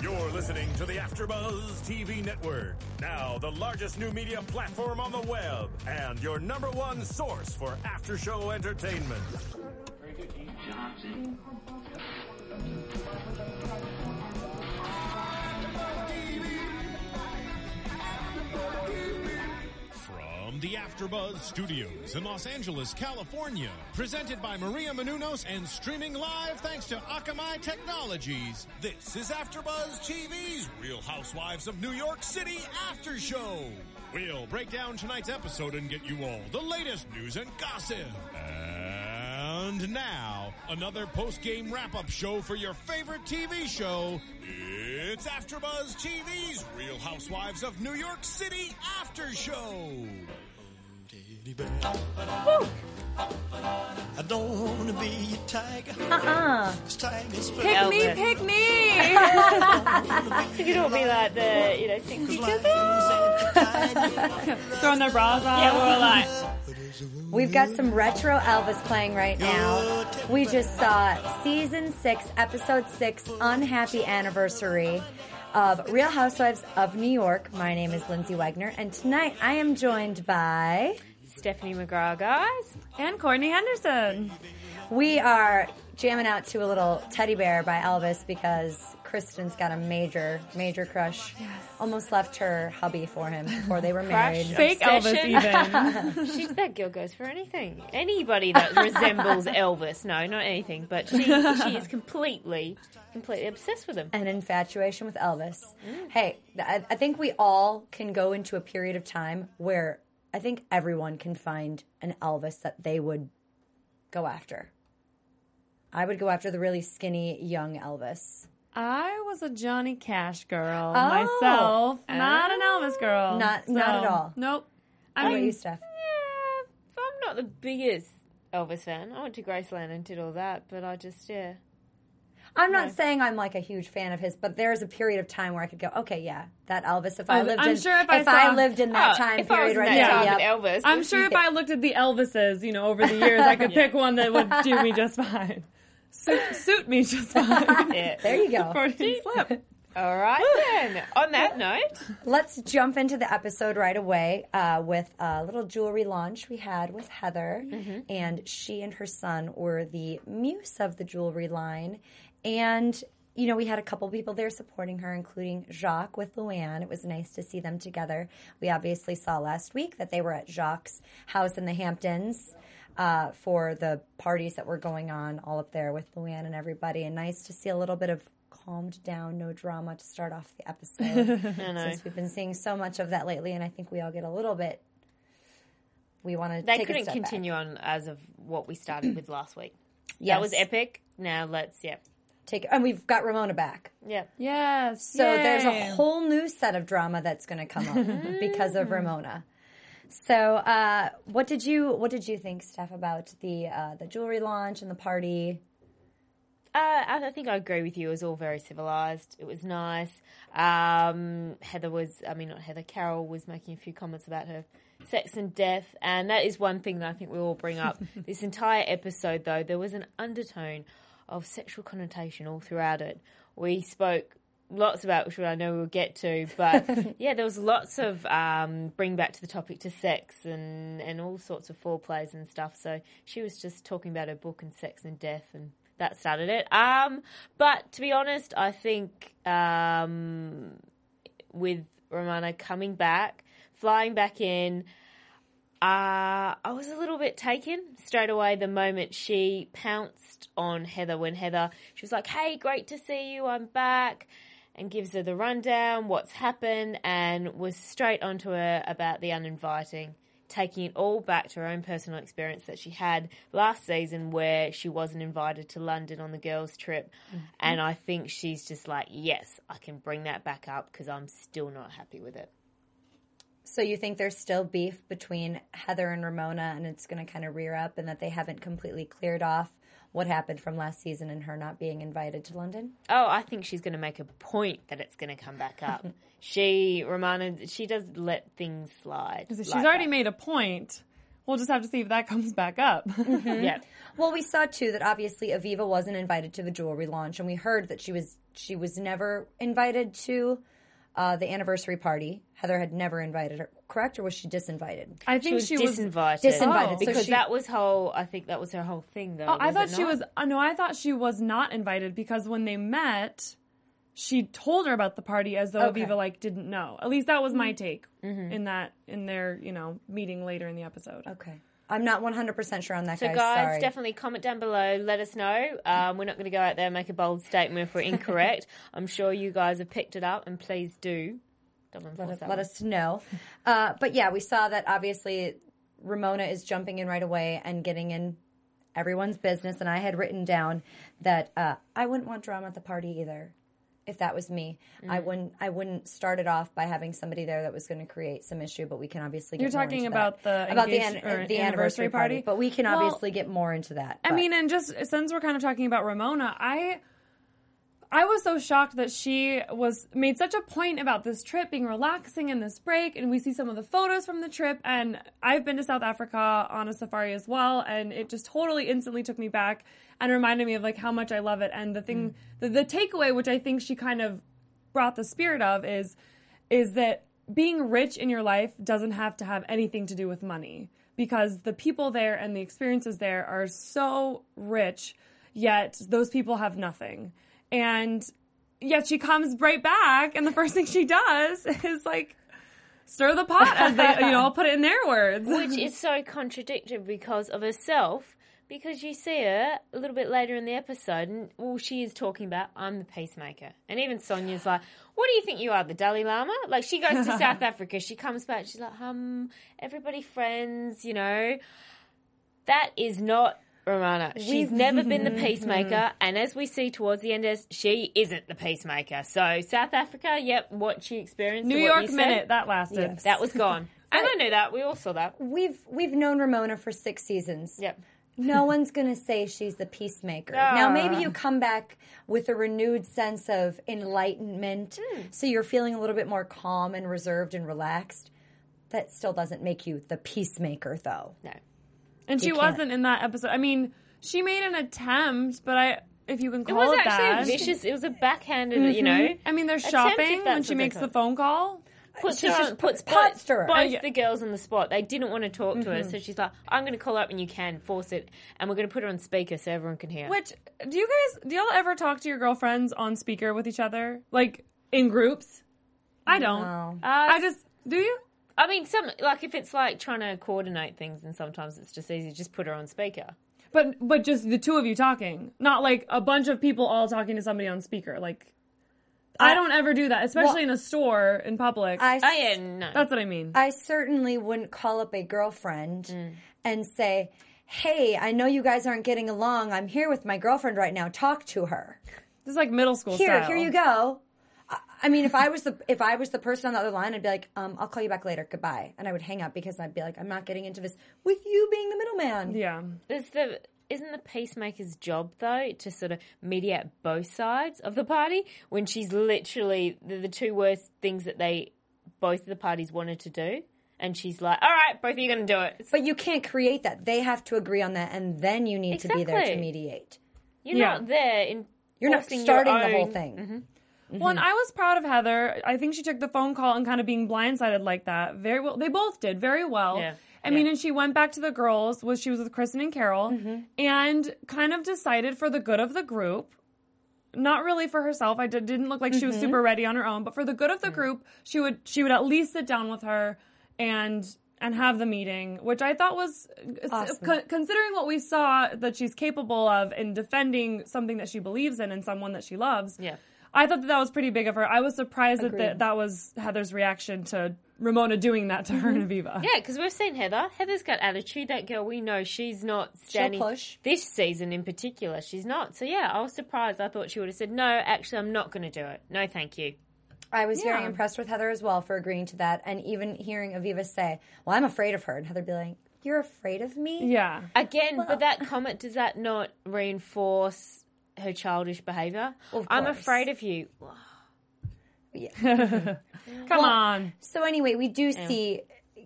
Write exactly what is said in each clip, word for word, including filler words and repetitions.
You're listening to the AfterBuzz T V Network, now the largest new media platform on the web, and your number one source for after-show entertainment. From the AfterBuzz Studios in Los Angeles, California, presented by Maria Menounos and streaming live thanks to Akamai Technologies, this is AfterBuzz T V's Real Housewives of New York City After Show. We'll break down tonight's episode and get you all the latest news and gossip. And now, another post-game wrap-up show for your favorite T V show. It's AfterBuzz T V's Real Housewives of New York City After Show. Woo. I don't want to be a tiger. Uh-uh. Tigers for Pick me, Elvis. pick me. I think it'll be like the, you know, sixty Throwing their bras on. Yeah, we're like, We've got some retro Elvis playing right now. We just saw season six, episode six, Unhappy Anniversary of Real Housewives of New York. My name is Lindsay Wagner, and tonight I am joined by Stephanie McGraw, guys. and Courtney Henderson. We are jamming out to a little Teddy Bear by Elvis because Kristen's got a major, major crush. Yes. Almost left her hubby for him before they were married. Fake Elvis even. She's, that girl goes for anything. Anybody that resembles Elvis. No, not anything. But she, she is completely, completely obsessed with him. An infatuation with Elvis. Mm. Hey, I, I think we all can go into a period of time where I think everyone can find an Elvis that they would go after. I would go after the really skinny, young Elvis. I was a Johnny Cash girl Oh. myself, not an Elvis girl. Not- So, not at all. Nope. I How mean, about you, Steph? Yeah, I'm not the biggest Elvis fan. I went to Graceland and did all that, but I just, yeah. I'm not No. saying I'm like a huge fan of his, but there's a period of time where I could go, okay, yeah, that Elvis. If I Oh, lived I'm in, sure if I saw- lived in that Oh, time if I was period in right that there, time yep. with Elvis. I'm sure if I looked at the Elvises, you know, over the years, I could pick one that would do me just fine. Suit, suit me just fine. Yeah. There you go. Freudian slip. All right, then. On that note, Let's jump into the episode right away uh, with a little jewelry launch we had with Heather. Mm-hmm. And she and her son were the muse of the jewelry line. And, you know, we had a couple people there supporting her, including Jacques with Luann. It was nice to see them together. We obviously saw last week that they were at Jacques' house in the Hamptons uh, for the parties that were going on all up there with Luann and everybody. And nice to see a little bit of calmed down, no drama to start off the episode. I know. Since we've been seeing so much of that lately, and I think we all get a little bit. We want to. They take a couldn't step continue back. on as of what we started with last week. Yes. That was epic. Now let's, yeah. Take, and we've got Ramona back, Yeah. Yes. so there's a yay. whole new set of drama that's going to come up because of Ramona. So, uh, what did you what did you think, Steph, about the uh, the jewelry launch and the party? Uh, I I think I agree with you. It was all very civilized. It was nice. Um, Heather was, I mean, not Heather, Carol was making a few comments about her sex and death. And that is one thing that I think we all bring up. This entire episode, though, there was an undertone of sexual connotation all throughout it. We spoke lots about, which I know we'll get to, but yeah, there was lots of um, bring back to the topic to sex and, and all sorts of foreplays and stuff. So she was just talking about her book and sex and death, and that started it. Um, but to be honest, I think um, with Ramona coming back, flying back in, uh, I was a little bit taken straight away the moment she pounced on Heather when Heather, she was like, hey, great to see you, I'm back, and gives her the rundown, what's happened, and was straight onto her about the uninviting, taking it all back to her own personal experience that she had last season where she wasn't invited to London on the girls' trip. Mm-hmm. And I think she's just like, yes, I can bring that back up because I'm still not happy with it. So you think there's still beef between Heather and Ramona, and it's going to kind of rear up, and that they haven't completely cleared off what happened from last season and her not being invited to London? Oh, I think she's going to make a point that it's going to come back up. she, Ramona, she does let things slide. She's like already that. made a point we'll just have to see if that comes back up. Mm-hmm. Yeah. Well, we saw too that obviously Aviva wasn't invited to the jewelry launch, and we heard that she was she was never invited to uh, the anniversary party. Heather had never invited her, correct, or was she disinvited? I She think was she was. disinvited. Disinvited, Oh. so because she- that was whole. I think that was her whole thing, though. Oh, I was thought it she not? was. Uh, no, I thought she was not invited because when they met, she told her about the party as though Okay. Aviva like didn't know. At least that was my take in that in their you know meeting later in the episode. Okay, I'm not one hundred percent sure on that. So, guys, guys, sorry. definitely comment down below. Let us know. Um, we're not going to go out there and make a bold statement if we're incorrect. I'm sure you guys have picked it up, and please do. Double let enforce us, that let one. us know. Uh, but yeah, we saw that obviously Ramona is jumping in right away and getting in everyone's business. And I had written down that uh, I wouldn't want drama at the party either. If that was me, Mm. I wouldn't. I wouldn't start it off by having somebody there that was going to create some issue. But we can obviously get You're more talking into about that. the about the engage- an- or the anniversary anniversary party. party? But we can Well, obviously get more into that. I But- mean, and just since we're kind of talking about Ramona, I I was so shocked that she was made such a point about this trip being relaxing and this break, and we see some of the photos from the trip, and I've been to South Africa on a safari as well, and it just totally instantly took me back and reminded me of like how much I love it. And the thing, the, the takeaway, which I think she kind of brought the spirit of, is is that being rich in your life doesn't have to have anything to do with money, because the people there and the experiences there are so rich, yet those people have nothing. And yet she comes right back, and the first thing she does is like stir the pot, as they, you know, I'll put it in their words. Which is so contradictory because of herself, because you see her a little bit later in the episode, and well, she is talking about, I'm the peacemaker. And even Sonia's like, what do you think you are, the Dalai Lama? Like, she goes to South Africa, she comes back, she's like, um, everybody friends, you know. That is not Ramona. She's never been the peacemaker, and as we see towards the end, she isn't the peacemaker. So, South Africa, yep, what she experienced. New what York you said, minute, that lasted. Yes. that was gone. And I knew that. We all saw that. we've we've known Ramona for six seasons. Yep. No one's going to say she's the peacemaker. Now, maybe you come back with a renewed sense of enlightenment, so you're feeling a little bit more calm and reserved and relaxed. That still doesn't make you the peacemaker, though. No. And she You can't. wasn't in that episode. I mean, she made an attempt, but I, if you can It call was it, actually that. a vicious, it was a backhanded, you know. I mean, they're attempt, shopping if when that's she what they makes call the it. phone call. Puts, She's her just on, puts pot both, stirrer. both Uh, yeah. the girls on the spot. They didn't want to talk to her, so she's like, I'm going to call up and you can force it. And we're going to put her on speaker so everyone can hear. Which, do you guys, do y'all ever talk to your girlfriends on speaker with each other? Like, in groups? I don't. No. Uh, I just, do you? I mean, some like if it's like trying to coordinate things, and sometimes it's just easy to just put her on speaker. But, but just the two of you talking. Not like a bunch of people all talking to somebody on speaker. Like, I, don't ever do that, especially in a store, in public. I, Oh yeah, no. That's what I mean. I certainly wouldn't call up a girlfriend Mm. and say, hey, I know you guys aren't getting along. I'm here with my girlfriend right now. Talk to her. This is like middle school Here, style. here you go. I- I mean, if I was the if I was the person on the other line, I'd be like, um, I'll call you back later. Goodbye, and I would hang up because I'd be like, I'm not getting into this with you being the middleman. Yeah. Is the isn't the peacemaker's job though to sort of mediate both sides of the party when she's literally the, the two worst things that they both of the parties wanted to do, and she's like, all right, both of you are going to do it. But you can't create that. They have to agree on that, and then you need to be there to Exactly. mediate. You're Yeah. not there in You're not forcing starting your the whole own- thing. Mm-hmm. Well, and I was proud of Heather. I think she took the phone call and kind of being blindsided like that. Very well. They both did very well. Yeah. I Yeah. mean, and she went back to the girls. Was she was with Kristen and Carol, and kind of decided for the good of the group. Not really for herself. I did, didn't look like she was super ready on her own, but for the good of the group, she would she would at least sit down with her and and have the meeting, which I thought was Awesome. co- considering what we saw that she's capable of in defending something that she believes in and someone that she loves. Yeah. I thought that that was pretty big of her. I was surprised that Agreed. that that was Heather's reaction to Ramona doing that to her and Aviva. Yeah, because we've seen Heather. Heather's got attitude. That girl, we know she's not standing. push. This season in particular, she's not. So yeah, I was surprised. I thought she would have said, no, actually, I'm not going to do it. No, thank you. I was very Yeah. impressed with Heather as well for agreeing to that, and even hearing Aviva say, well, I'm afraid of her, and Heather be like, you're afraid of me? Yeah. Again, but that comment, does that not reinforce her childish behaviour? Of I'm course. afraid of you. Come Well, on. So anyway, we do see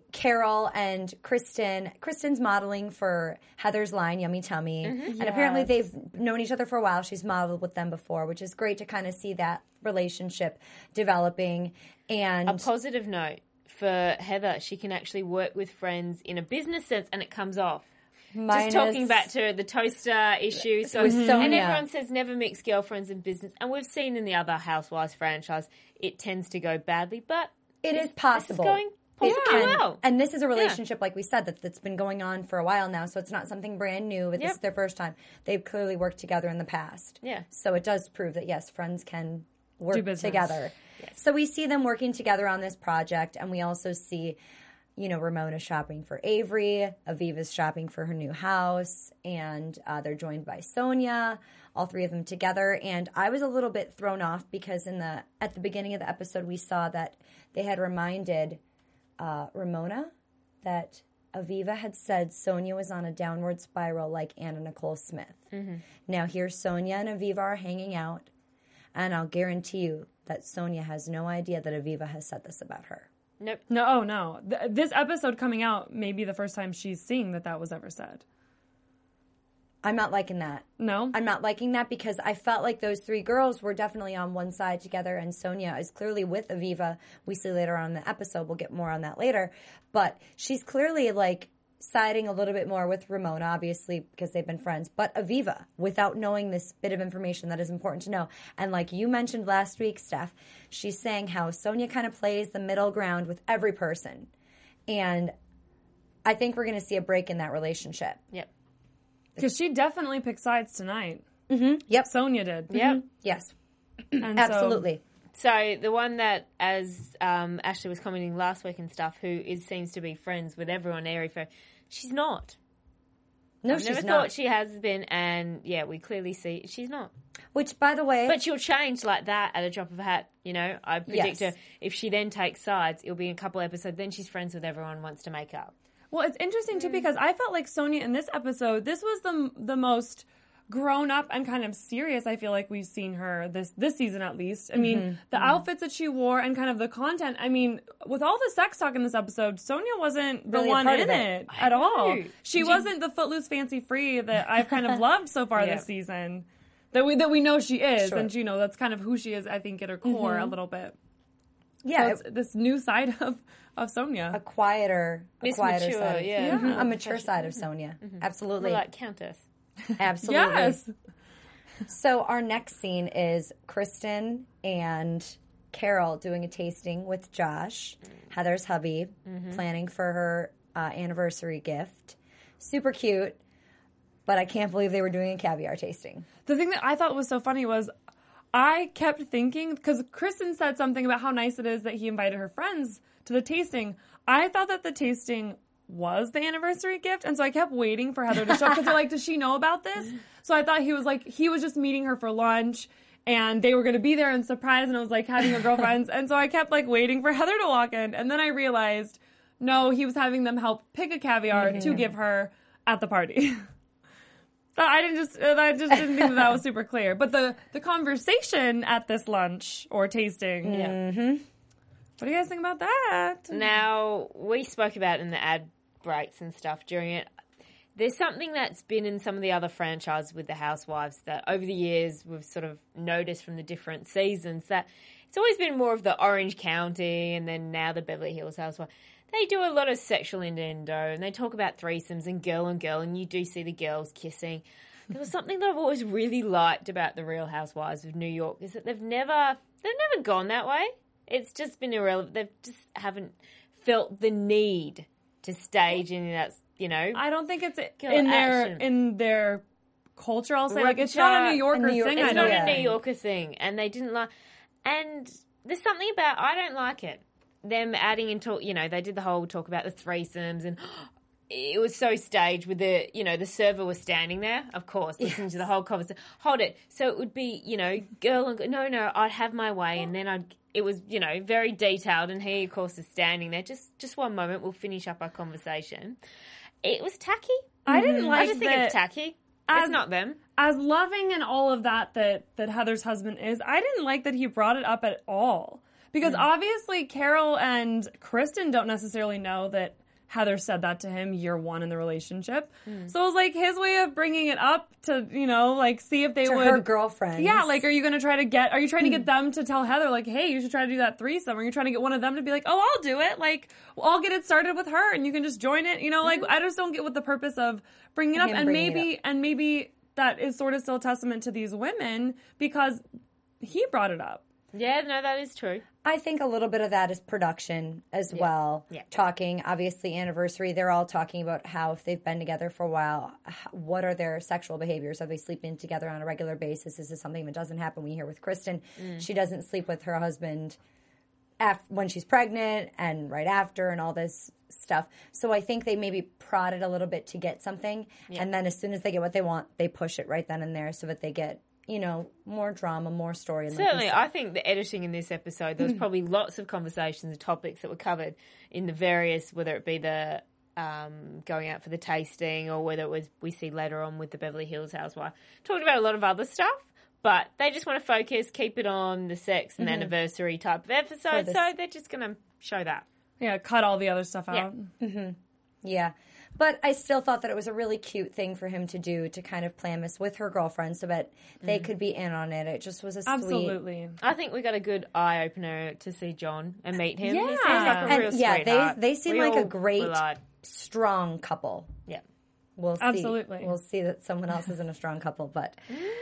Carol and Kristen. Kristen's modeling for Heather's line, Yummy Tummy. And apparently they've known each other for a while. She's modeled with them before, which is great to kind of see that relationship developing. And A positive note for Heather, she can actually work with friends in a business sense and it comes off. minus, Just talking back to the toaster issue. So, With Sonia. and everyone says never mix girlfriends in business. And we've seen in the other Housewives franchise, it tends to go badly, but it is possible. this is going It pretty can. well. And this is a relationship, like we said, that, that's been going on for a while now. So it's not something brand new. But This Yep. is their first time. They've clearly worked together in the past. Yeah. So it does prove that, yes, friends can work Do business. together. So we see them working together on this project. And we also see, you know, Ramona shopping for Avery. Aviva's shopping for her new house. And uh, they're joined by Sonia. All three of them together. And I was a little bit thrown off because in the at the beginning of the episode, we saw that they had reminded Uh, Ramona that Aviva had said Sonia was on a downward spiral like Anna Nicole Smith. Mm-hmm. Now here Sonia and Aviva are hanging out, and I'll guarantee you that Sonia has no idea that Aviva has said this about her. nope. No, oh, no. Th- this episode coming out may be the first time she's seeing that that was ever said. I'm not liking that. No? I'm not liking that because I felt like those three girls were definitely on one side together, and Sonia is clearly with Aviva. We see later on in the episode. We'll get more on that later. But she's clearly, like, siding a little bit more with Ramona, obviously, because they've been friends, but Aviva, without knowing this bit of information that is important to know. And like you mentioned last week, Steph, she's saying how Sonia kind of plays the middle ground with every person. And I think we're going to see a break in that relationship. Yep. Because she definitely picked sides tonight. Yep. Sonia did. Yep. Yes. And so- Absolutely. So the one that, as um, Ashley was commenting last week and stuff, who is seems to be friends with everyone, Airy Fair, she's not. No, I've she's never not. thought she has been, and yeah, we clearly see she's not. Which, by the way, But she'll change like that at a drop of a hat. You know, I predict Yes. her if she then takes sides, it'll be a couple episodes. Then she's friends with everyone, wants to make up. Well, it's interesting, too, because I felt like Sonia in this episode, this was the the most grown up and kind of serious I feel like we've seen her this this season at least. I mean, the outfits that she wore and kind of the content. I mean, with all the sex talk in this episode, Sonia wasn't the Really a one part in of it, it. at all. know. She wasn't the footloose fancy free that I've kind of loved so far Yeah. this season. That we that we know she is, Sure. and you know that's kind of who she is. I think at her core a little bit. yeah, So it's this new side of of Sonia. a quieter, a Miss quieter Mature, side. Of, yeah. Mhm, a mature side of Sonia. Absolutely. More like Countess. Absolutely. Yes. So our next scene is Kristen and Carol doing a tasting with Josh, Heather's hubby, planning for her uh, anniversary gift. Super cute, but I can't believe they were doing a caviar tasting. The thing that I thought was so funny was I kept thinking, because Kristen said something about how nice it is that he invited her friends to the tasting. I thought that the tasting was the anniversary gift, and so I kept waiting for Heather to show up because they're like, does she know about this? So I thought he was like, he was just meeting her for lunch, and they were going to be there and surprise, and it was like having a girlfriends. And so I kept like waiting for Heather to walk in, and then I realized, no, he was having them help pick a caviar to give her at the party. I didn't just, I just didn't think that, that was super clear. But the, the conversation at this lunch or tasting, Yeah. what do you guys think about that? Now, we spoke about in the ad breaks and stuff during it. There's something that's been in some of the other franchises with the Housewives that over the years we've sort of noticed from the different seasons that it's always been more of the Orange County and then now the Beverly Hills Housewives. They do a lot of sexual innuendo and they talk about threesomes and girl and girl and you do see the girls kissing. There was something that I've always really liked about the Real Housewives of New York is that they've never they've never gone that way. It's just been irrelevant. They just haven't felt the need to stage anything that's, you know. I don't think it's Kill in their action. in their culture. I'll say like it's not a New Yorker A New York- thing. It's I not don't a New think. Yorker thing, and they didn't like. And there's something about I don't like it. Them adding into, you know, they did the whole talk about the threesomes, and it was so staged with the, you know, the server was standing there, of course, listening to the whole conversation. Hold it, so it would be, you know, girl and girl, no, no, I'd have my way, and then I'd. It was, you know, very detailed, and he, of course, is standing there. Just, just one moment, we'll finish up our conversation. It was tacky. I didn't like I just think that- it's tacky. as- It's not them. As loving and all of that that that Heather's husband is, I didn't like that he brought it up at all. Because obviously Carol and Kristen don't necessarily know that Heather said that to him year one in the relationship. Mm. So it was like his way of bringing it up to, you know, like see if they to would. her girlfriends. Yeah, like are you going to try to get, are you trying to get them to tell Heather like, hey, you should try to do that threesome? Or are you trying to get one of them to be like, oh, I'll do it. Like, well, I'll get it started with her and you can just join it. You know, like mm. I just don't get what the purpose of bringing it up. Him and bringing maybe, it up. and maybe that is sort of still a testament to these women because he brought it up. Yeah, no, that is true. I think a little bit of that is production as Yeah. well. Yeah. Talking, obviously, anniversary, they're all talking about how if they've been together for a while, h- what are their sexual behaviors? Are they sleeping together on a regular basis? Is this something that doesn't happen? We hear with Kristen, Mm. she doesn't sleep with her husband af- when she's pregnant and right after and all this stuff. So I think they maybe prod it a little bit to get something. Yeah. And then as soon as they get what they want, they push it right then and there so that they get, you know, more drama, more story. And like you Certainly, said. I think the editing in this episode, there was probably lots of conversations and topics that were covered in the various, whether it be the um, going out for the tasting or whether it was we see later on with the Beverly Hills Housewife. Talked about a lot of other stuff, but they just want to focus, keep it on the sex and Mm-hmm. anniversary type of episode, this- so they're just going to show that. Yeah, cut all the other stuff Yeah. out. Yeah. But I still thought that it was a really cute thing for him to do to kind of plan this with her girlfriend so that they could be in on it. It just was a sweet... Absolutely. I think we got a good eye opener to see John and meet him. He Yeah. seems like a And, real yeah, they- sweetheart. they seem We like a all great- were like, strong couple. yeah. We'll see. Absolutely. We'll see that someone else isn't a strong couple, but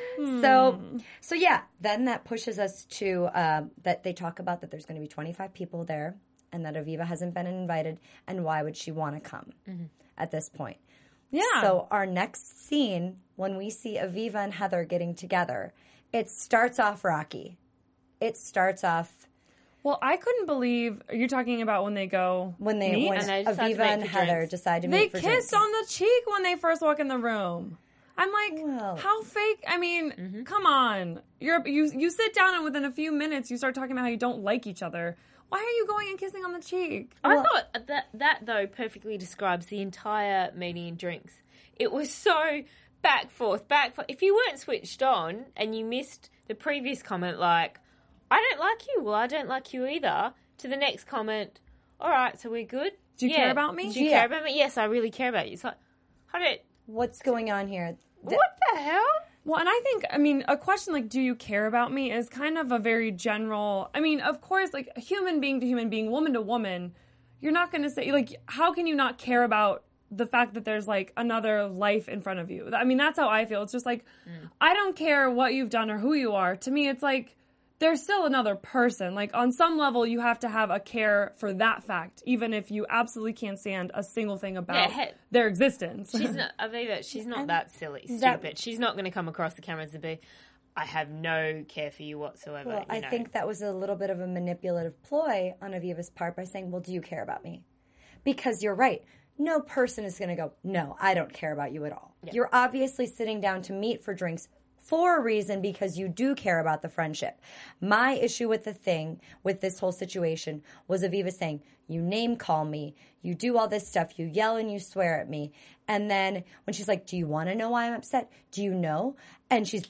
so so yeah. Then that pushes us to uh, that they talk about that there's going to be twenty-five people there, and that Aviva hasn't been invited, and why would she want to come at this point? Yeah. So our next scene, when we see Aviva and Heather getting together, it starts off rocky. It starts off Well, I couldn't believe you're talking about when they go when they meet? when And they decide to Aviva meet and for Heather drinks. decide to They meet for kissed drinks. on the cheek when they first walk in the room. I'm like, Well- how fake? I mean, Mm-hmm. come on. You're you you sit down and within a few minutes you start talking about how you don't like each other. Why are you going and kissing on the cheek? I Well- thought that that though perfectly describes the entire meeting and drinks. It was so back forth, back forth. If you weren't switched on and you missed the previous comment, like I don't like you, well I don't like you either, to the next comment. All right, so we're good. Do you Yeah. care about me? Do you Yeah. care about me? Yes, I really care about you. It's like, I don't. What's going on here? Th- What the hell? Well, and I think, I mean, a question like, do you care about me is kind of a very general, I mean, of course, like, human being to human being, woman to woman, you're not going to say, like, how can you not care about the fact that there's, like, another life in front of you? I mean, that's how I feel. It's just like, Mm. I don't care what you've done or who you are. To me, it's like, there's still another person. Like, on some level, you have to have a care for that fact, even if you absolutely can't stand a single thing about Yeah, he- their existence. She's not, Aviva, she's not that silly, stupid. that- she's not going to come across the cameras and be, I have no care for you whatsoever. Well, you I know. think that was a little bit of a manipulative ploy on Aviva's part by saying, well, do you care about me? Because you're right. No person is going to go, no, I don't care about you at all. You're obviously sitting down to meet for drinks for a reason because you do care about the friendship. My issue with the thing, with this whole situation, was Aviva saying, you name call me, you do all this stuff, you yell and you swear at me. And then when she's like, do you want to know why I'm upset? Do you know? And she's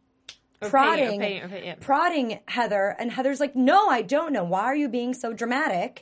prodding, repeat, repeat, yeah. prodding Heather, and Heather's like, no, I don't know. Why are you being so dramatic?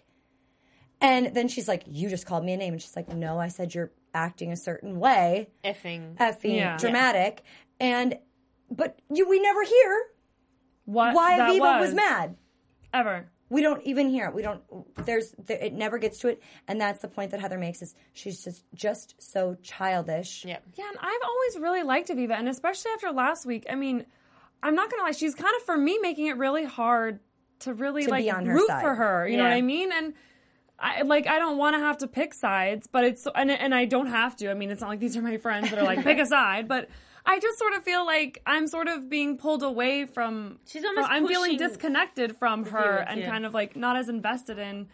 And then she's like, you just called me a name. And she's like, no, I said you're acting a certain way. effing. Effing Yeah. dramatic. And, but you, we never hear what why that Aviva was mad. Ever. We don't even hear it. We don't, there's, there, it never gets to it. And that's the point that Heather makes is she's just, just so childish. Yeah. Yeah, and I've always really liked Aviva, and especially after last week. I mean, I'm not gonna lie, she's kind of for me making it really hard to really To like be on her root side. for her. You know Yeah. what I mean? And I like I don't want to have to pick sides, but it's and and I don't have to. I mean, it's not like these are my friends that are like pick a side, but I just sort of feel like I'm sort of being pulled away from. She's almost from- I'm feeling pushing disconnected from her viewers, and yeah. kind of like not as invested in.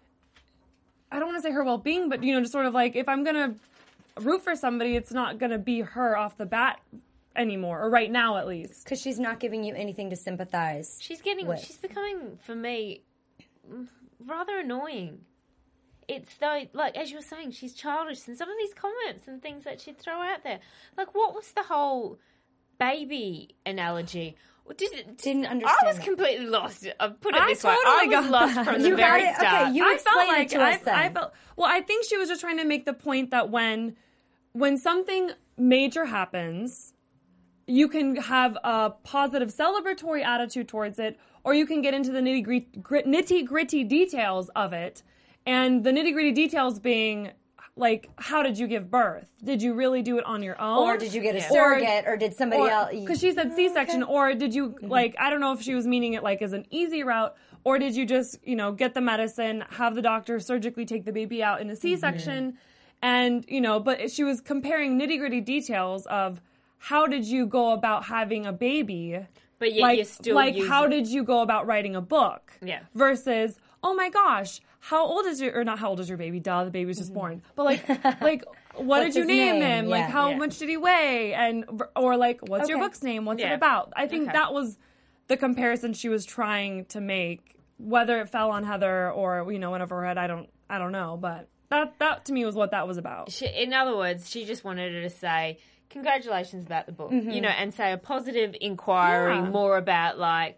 I don't want to say her well-being, but you know, just sort of like if I'm gonna root for somebody, it's not gonna be her off the bat anymore, or right now at least. Because she's not giving you anything to sympathize. She's getting, with. she's becoming, for me, mm, rather annoying. It's though, like, as you were saying, she's childish, and some of these comments and things that she'd throw out there. Like, what was the whole baby analogy? Did, did, Didn't I understand was that. completely lost. I'll put it I this way. totally I was got lost that. from the You got very it? Okay, start. you I explain felt it like to us I, then. I felt well. I think she was just trying to make the point that when when something major happens, you can have a positive celebratory attitude towards it, or you can get into the nitty gritty, nitty gritty details of it, and the nitty gritty details being like, how did you give birth? Did you really do it on your own, Or did you get a Yeah. surrogate, or, did somebody else? Because she said C-section, or did you, like, I don't know if she was meaning it, like, as an easy route, or did you just, you know, get the medicine, have the doctor surgically take the baby out in a C-section, and, you know, but she was comparing nitty-gritty details of how did you go about having a baby, But yet like, you're still like using... how did you go about writing a book, Yeah. versus, oh my gosh, how old is your, or not how old is your baby, duh, the baby was just born, but like, like, what What's did you his name, name? him, like, Yeah. how Yeah. much did he weigh, and, or like, what's your Okay. book's name, what's it Yeah. about? I think Okay. that was the comparison she was trying to make, whether it fell on Heather or, you know, went over her head, I don't, I don't know, but that, that to me was what that was about. She, in other words, she just wanted her to say, congratulations about the book, you know, and say a positive inquiry, Yeah. more about like,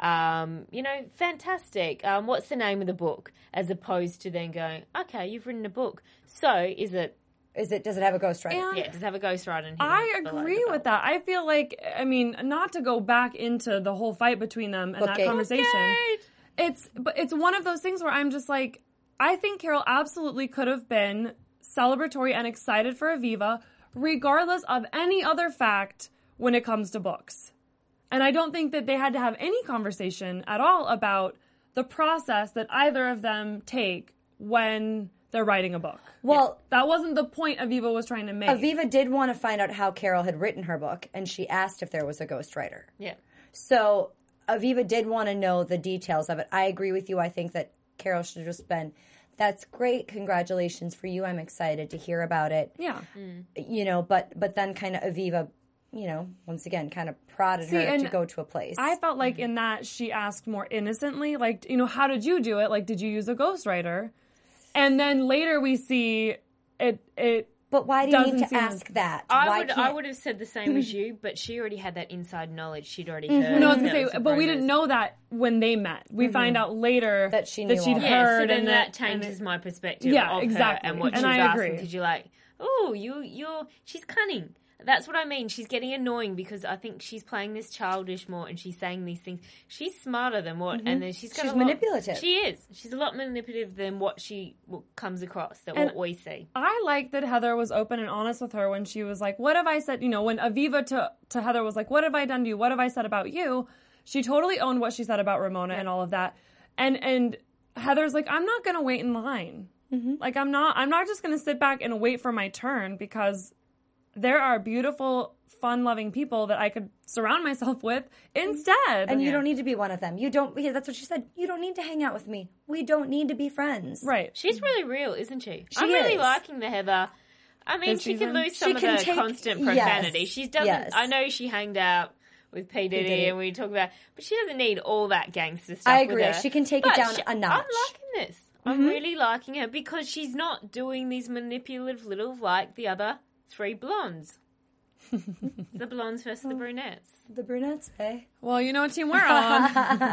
um, you know, fantastic. Um, what's the name of the book? As opposed to then going, okay, you've written a book. So is it, Is it? Does it have a ghostwriter? And yeah, does it have a ghostwriter in here? I below agree the with belt? that. I feel like, I mean, not to go back into the whole fight between them and that Bookgate. conversation. Bookgate. It's, but it's one of those things where I'm just like, I think Carol absolutely could have been celebratory and excited for Aviva, regardless of any other fact when it comes to books. And I don't think that they had to have any conversation at all about the process that either of them take when they're writing a book. Well, That wasn't the point Aviva was trying to make. Aviva did want to find out how Carol had written her book, and she asked if there was a ghostwriter. Yeah. So Aviva did want to know the details of it. I agree with you. I think that Carol should have just been, that's great. Congratulations for you. I'm excited to hear about it. Yeah. You know, but but then kind of Aviva, you know, once again, kind of prodded See, her and to go to a place. I felt like in that she asked more innocently, like, you know, how did you do it? Like, did you use a ghostwriter? And then later we see it, it, but why do you need doesn't to seem ask that? I why would, can't, I would have said the same as you, but she already had that inside knowledge. She'd already heard. no, I was gonna that say, was the but we rumors. didn't know that when they met. We find out later That she knew that she'd all that. Yeah, heard, so then and that that changes and my perspective Yeah, of exactly. her and what And she's I asking. agree. Because you're like, oh, you, you're, she's cunning. That's what I mean. She's getting annoying because I think she's playing this childish more and she's saying these things. She's smarter than what, and then she's got She's a lot- manipulative. She is. She's a lot manipulative than what she what comes across, than And what we see. I like that Heather was open and honest with her when she was like, what have I said? You know, when Aviva to, to Heather was like, what have I done to you? What have I said about you? She totally owned what she said about Ramona and all of that. And, and Heather's like, I'm not going to wait in line. Like, I'm not, I'm not just going to sit back and wait for my turn, because there are beautiful, fun-loving people that I could surround myself with instead. and you don't need to be one of them. You don't. Yeah, that's what she said. You don't need to hang out with me. We don't need to be friends. Right. She's really real, isn't she? She I'm really is. liking the Heather. I mean, This she can season? lose some She of can the take- constant yes, profanity. She doesn't. yes. I know she hanged out with P Diddy, Diddy. and we talk about, but she doesn't need all that gangster stuff. I with agree. her. She can take it But down she- a notch. I'm liking this. I'm really liking her because she's not doing these manipulative little like the other three blondes. The blondes versus the brunettes. The brunettes, eh? Well, you know what team we're on.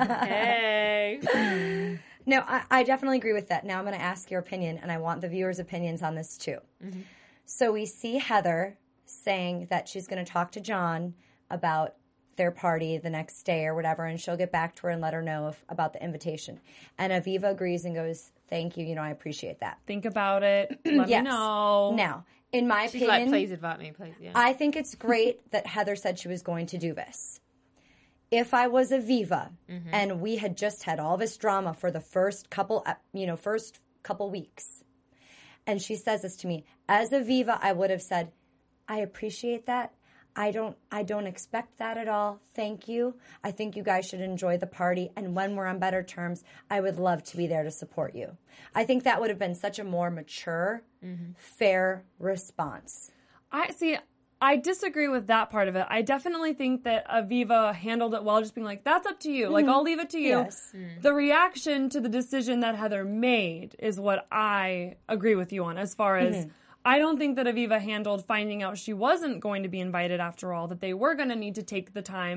Hey. No, I, I definitely agree with that. Now I'm going to ask your opinion, and I want the viewers' opinions on this too. So we see Heather saying that she's going to talk to John about their party the next day or whatever, and she'll get back to her and let her know if, about the invitation. And Aviva agrees and goes, thank you, you know, I appreciate that. Think about it. Let Yes. me know. Now, in my She's opinion, like, please invite me, please. Yeah. I think it's great that Heather said she was going to do this. If I was Aviva and we had just had all this drama for the first couple, uh, you know, first couple weeks, and she says this to me, as Aviva, I would have said, I appreciate that. I don't I don't expect that at all. Thank you. I think you guys should enjoy the party, and when we're on better terms, I would love to be there to support you. I think that would have been such a more mature, fair response. I see. I disagree with that part of it. I definitely think that Aviva handled it well, just being like, that's up to you. Like, I'll leave it to you. Yes. The reaction to the decision that Heather made is what I agree with you on, as far as I don't think that Aviva handled finding out she wasn't going to be invited after all, that they were going to need to take the time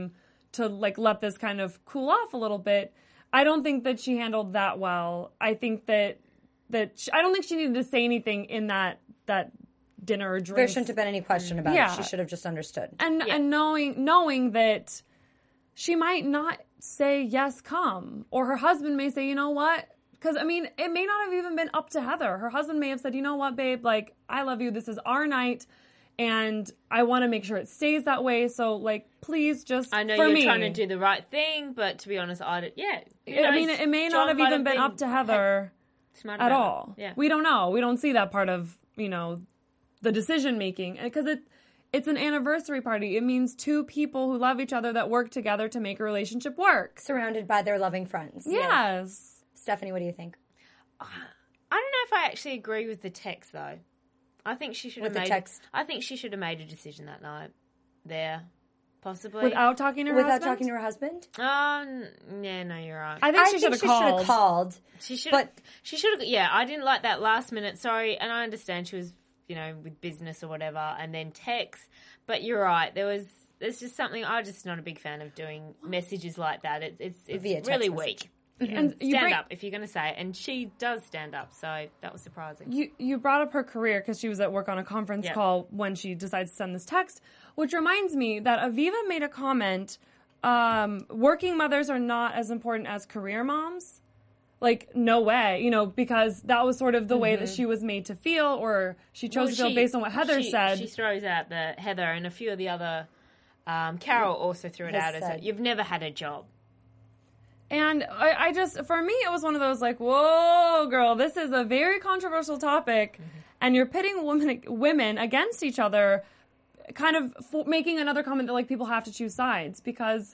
to like let this kind of cool off a little bit. I don't think that she handled that well. I think that that she, I don't think she needed to say anything in that that dinner or drink. There shouldn't have been any question about Yeah. it. She should have just understood. And Yeah. and knowing knowing that she might not say yes, come, or her husband may say, you know what? Because I mean, it may not have even been up to Heather. Her husband may have said, you know what, babe? Like, I love you. This is our night, and I want to make sure it stays that way. So, like, please just. I know for you're me. trying to do the right thing, but to be honest, I don't, yeah. who I mean, knows? it may John not have might even been been up to Heather smart at about it. all. Yeah. We don't know. We don't see that part of, you know, the decision making, because it it's an anniversary party. It means two people who love each other that work together to make a relationship work. Surrounded by their loving friends. Yes. Stephanie, what do you think? I don't know if I actually agree with the text though. I think she should With have the made. text? I think she should have made a decision that night. There, possibly Without talking to her Without husband? talking to her husband? Um, yeah, no, you're right. I think I she think should have she should have called. called. She should. But She should have. Yeah, I didn't like that last minute. Sorry, and I understand she was, you know, with business or whatever, and then text. But you're right. There was. There's just something. I'm just not a big fan of doing messages like that. It's it's it's Via text really message. weak. And you Stand bring- up if you're going to say it, and she does stand up, so that was surprising. You you brought up her career because she was at work on a conference Yeah. call when she decides to send this text, which reminds me that Aviva made a comment, um, working mothers are not as important as career moms. Like, no way, you know, because that was sort of the way that she was made to feel, or she chose Well, to feel she- based on what Heather she, said. She throws out the Heather and a few of the other. Um, Carol also threw it Has out as said. a, you've never had a job. And I, I just, for me, it was one of those like, whoa, girl, this is a very controversial topic, Mm-hmm. and you're pitting women women against each other, kind of f- making another comment that like people have to choose sides, because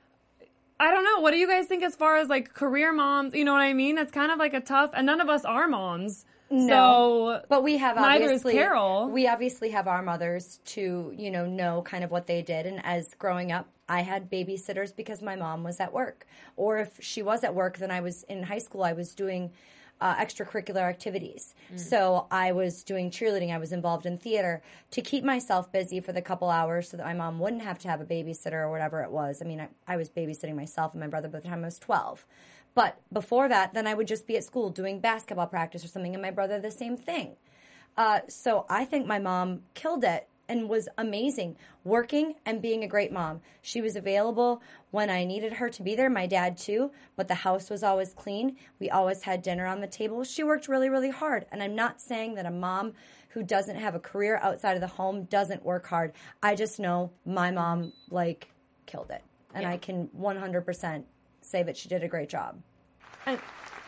I don't know. What do you guys think as far as like career moms? You know what I mean? It's kind of like a tough, and none of us are moms. So, But we have Neither is obviously Carol. we obviously have our mothers to, you know, know kind of what they did. And as growing up, I had babysitters because my mom was at work. Or if she was at work, then I was in high school, I was doing uh, extracurricular activities. So I was doing cheerleading, I was involved in theater to keep myself busy for the couple hours so that my mom wouldn't have to have a babysitter or whatever it was. I mean, I, I was babysitting myself and my brother by the time I was twelve. But before that, then I would just be at school doing basketball practice or something, and my brother the same thing. Uh, so I think my mom killed it and was amazing, working and being a great mom. She was available when I needed her to be there, my dad too, but the house was always clean. We always had dinner on the table. She worked really, really hard. And I'm not saying that a mom who doesn't have a career outside of the home doesn't work hard. I just know my mom, like, killed it. And Yeah. I can one hundred percent say that she did a great job. and,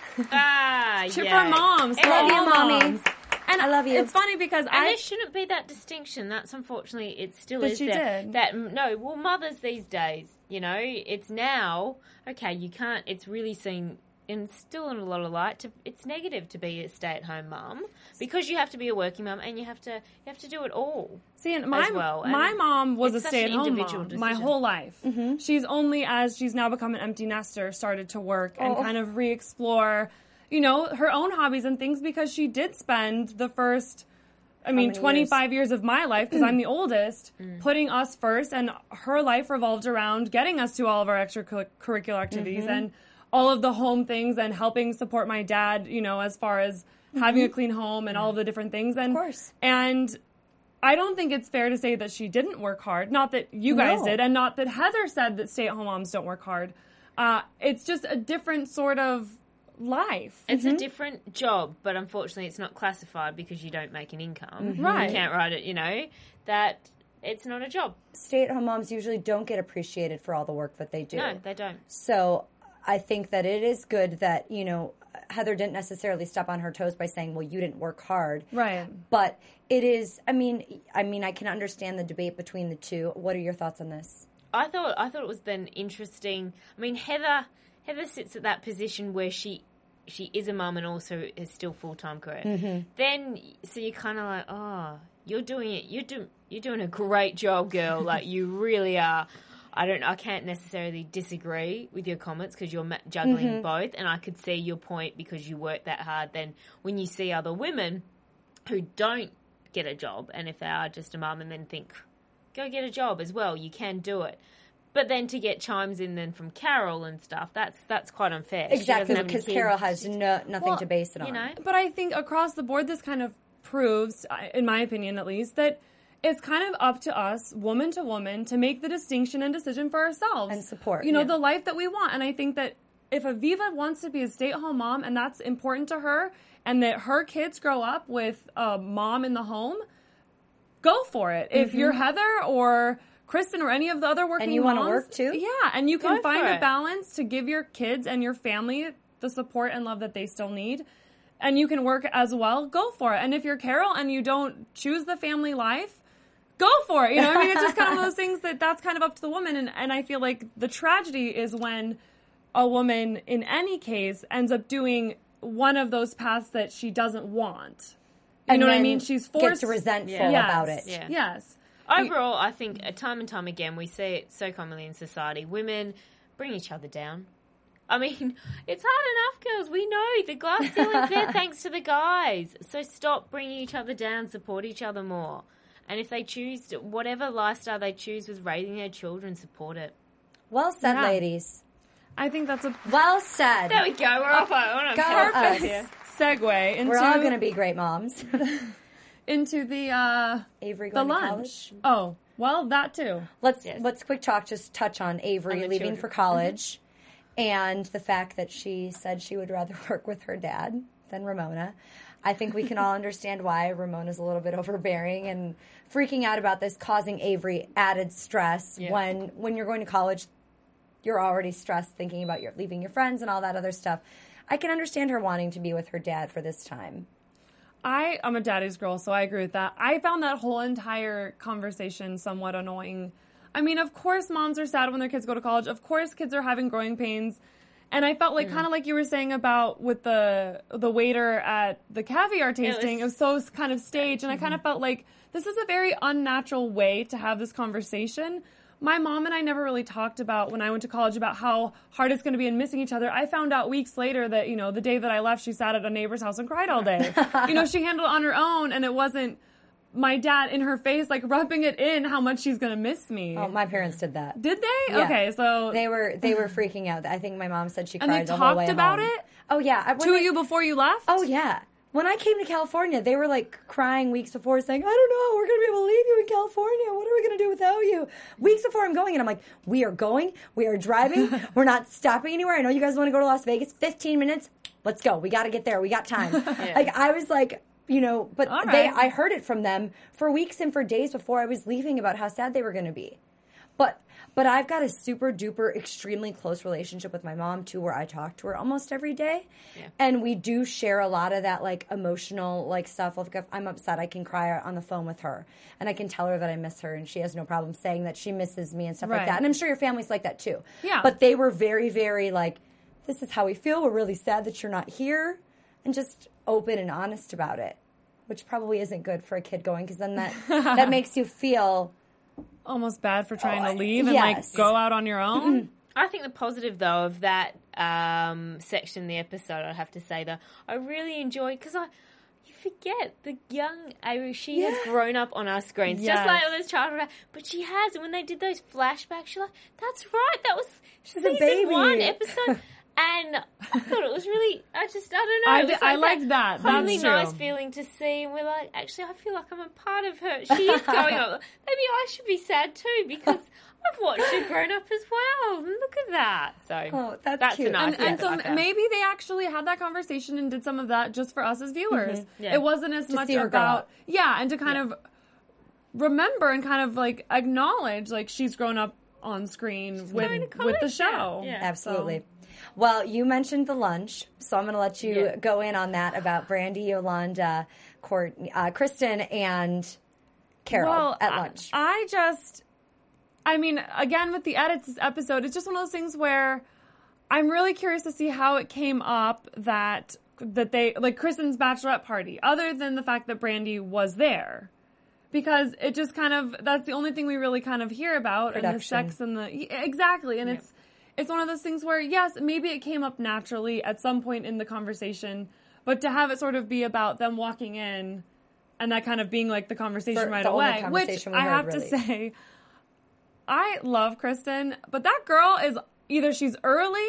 Ah, to yeah. for moms, for Love you, all Mommy. moms. And I love you. It's funny because And I there shouldn't be that distinction. That's unfortunately, it still But is she there. did. That no, well, mothers these days, you know, it's now okay. You can't. It's really seen, and still in a lot of light. To, it's negative to be a stay-at-home mum because you have to be a working mum and you have to you have to do it all. See, and my, as well, and my mom was a it's such an stay-at-home individual mom my decision. whole life. She's only, as she's now become an empty nester, started to work and Oh. kind of re-explore, you know, her own hobbies and things, because she did spend the first, I mean, many twenty-five years? of my life, because I'm the oldest, putting us first, and her life revolved around getting us to all of our extracurricular activities and all of the home things and helping support my dad, you know, as far as having a clean home and all of the different things. And, Of course. And I don't think it's fair to say that she didn't work hard. Not that you guys No. did, and not that Heather said that stay-at-home moms don't work hard. Uh, it's just a different sort of life. It's a different job, but unfortunately, it's not classified because you don't make an income. Right. You can't write it. You know that it's not a job. Stay-at-home moms usually don't get appreciated for all the work that they do. No, they don't. So I think that it is good that, you know, Heather didn't necessarily step on her toes by saying, well, you didn't work hard. Right. But it is, I mean, I mean, I can understand the debate between the two. What are your thoughts on this? I thought I thought it was then interesting. I mean, Heather Heather sits at that position where she she is a mum and also is still full time career. Mm-hmm. Then so you're kind of like, oh, you're doing it. You're doing you're doing a great job, girl. Like you really are. I don't. I can't necessarily disagree with your comments because you're ma- juggling Mm-hmm. both, and I could see your point because you work that hard. Then when you see other women who don't get a job, and if they are just a mum, and then think, go get a job as well, you can do it. But then to get chimes in then from Carol and stuff, that's that's quite unfair. She Exactly, doesn't have any because kids. Carol has no, nothing Well, to base it on. You know, But I think across the board, this kind of proves, in my opinion at least, that it's kind of up to us, woman to woman, to make the distinction and decision for ourselves. And support. You know, Yeah. the life that we want. And I think that if Aviva wants to be a stay-at-home mom and that's important to her, and that her kids grow up with a mom in the home, go for it. If you're Heather or Kristen or any of the other working And you wanna moms, work too? Yeah, and you can Go find for a it. balance to give your kids and your family the support and love that they still need. And you can work as well, go for it. And if you're Carol and you don't choose the family life, go for it. You know, I mean, it's just kind of one of those things that that's kind of up to the woman. And, and I feel like the tragedy is when a woman, in any case, ends up doing one of those paths that she doesn't want. You And know what I then mean? She's forced. gets resentful Yes. about it. Yeah. Yes. overall, I think uh, time and time again we see it so commonly in society. Women bring each other down. I mean, it's hard enough, girls. We know the glass ceiling's there thanks to the guys. So stop bringing each other down. Support each other more. And if they choose to, whatever lifestyle they choose with raising their children, support it. Well said, Yeah. ladies. I think that's a Well said. There we go. We're off on a Go perfect us. here. segue into We're all going to be great moms. into the uh, Avery the going to lunch. college. Oh, well, that too. Let's Yes. let's quick talk. Just touch on Avery On the leaving children. for college, and the fact that she said she would rather work with her dad than Ramona. I think we can all understand why Ramona's a little bit overbearing and freaking out about this, causing Avery added stress Yeah. when when you're going to college. You're already stressed thinking about your leaving your friends and all that other stuff. I can understand her wanting to be with her dad for this time. I am a daddy's girl, so I agree with that. I found that whole entire conversation somewhat annoying. I mean, of course moms are sad when their kids go to college. Of course kids are having growing pains. And I felt like kind of like you were saying about with the the waiter at the caviar tasting, it was, was- so kind of staged. And I kind of felt like this is a very unnatural way to have this conversation. My mom and I never really talked about when I went to college about how hard it's going to be and missing each other. I found out weeks later that, you know, the day that I left, she sat at a neighbor's house and cried all day. You know, she handled it on her own, and it wasn't my dad in her face, like rubbing it in how much she's going to miss me. Oh, my parents did that. Did they? Yeah. Okay, so They were they were freaking out. I think my mom said she And cried they the whole way talked about home. it? Oh yeah, I- when to they- you before you left? Oh yeah. When I came to California, they were like crying weeks before, saying, "I don't know, we're going to be able to leave you in California. What are we going to do without you?" Weeks before I'm going, and I'm like, "We are going. We are driving. We're not stopping anywhere. I know you guys want to go to Las Vegas. fifteen minutes. Let's go. We got to get there. We got time." Like I was like, you know, but All they, right. I heard it from them for weeks and for days before I was leaving about how sad they were going to be. But but I've got a super duper extremely close relationship with my mom too, where I talk to her almost every day, Yeah. and we do share a lot of that like emotional like stuff. Like if I'm upset, I can cry on the phone with her, and I can tell her that I miss her, and she has no problem saying that she misses me and stuff like Right. that. And I'm sure your family's like that too. Yeah. But they were very very like, this is how we feel. We're really sad that you're not here, and just open and honest about it, which probably isn't good for a kid going, because then that that makes you feel. Almost bad for trying to leave and yes. like go out on your own. I think the positive, though, of that um, section in the episode, I'd have to say, though, I really enjoyed, because I, you forget the young Avery, she has grown up on our screens, Yes. just like all those childhood, but she has, and when they did those flashbacks, you're like, that's right, that was She's a season baby. one episode. And I thought it was really, I just, I don't know. I it was did- I liked that. That's Really true. nice feeling to see. And we're like, actually, I feel like I'm a part of her. She is going up. Maybe I should be sad too, because I've watched her grown up as well. And look at that. So Oh, that's that's cute. a nice And, and bit so that I found. maybe they actually had that conversation and did some of that just for us as viewers. Yeah. It wasn't as much see her grow about up. yeah, and to kind of remember and kind of like acknowledge like she's grown up on screen going to with with the college, show. yeah. Yeah. Absolutely. Well, you mentioned the lunch, so I'm going to let you Yeah. go in on that about Brandy, Yolanda, Courtney, uh, Kristen, and Carol Well, at I- lunch. I just, I mean, again with the edits this episode, it's just one of those things where I'm really curious to see how it came up that that they like Kristen's bachelorette party, other than the fact that Brandy was there. Because it just kind of, that's the only thing we really kind of hear about, and the Production. sex and the, yeah, exactly. And it's, it's one of those things where, yes, maybe it came up naturally at some point in the conversation, but to have it sort of be about them walking in and that kind of being like the conversation For right the only away, which conversation we I heard, have really. to say, I love Kristen, but that girl is either she's early